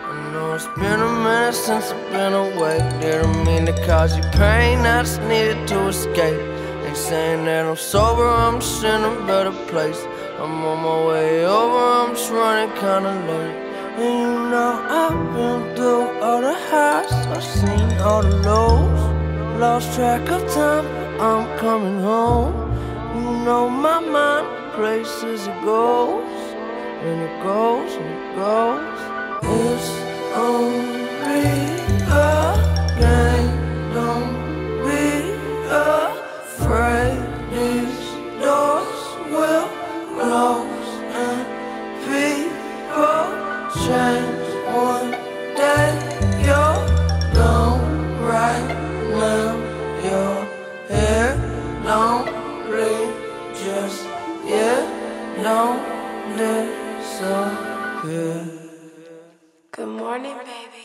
I know it's been a minute since I've been away. Didn't mean to cause you pain, I just needed to escape. Ain't saying that I'm sober, I'm just in a better place. I'm on my way over, I'm just running kinda late. And you know I've been through all the highs, I've seen all the lows. Lost track of time, but I'm coming home. You know my mind, places it goes. And it goes, and it goes. It's only a game, don't be afraid. These doors will close and people change. One day you're gone, right now you're here. Don't leave just yet, don't disappear. Good morning, baby.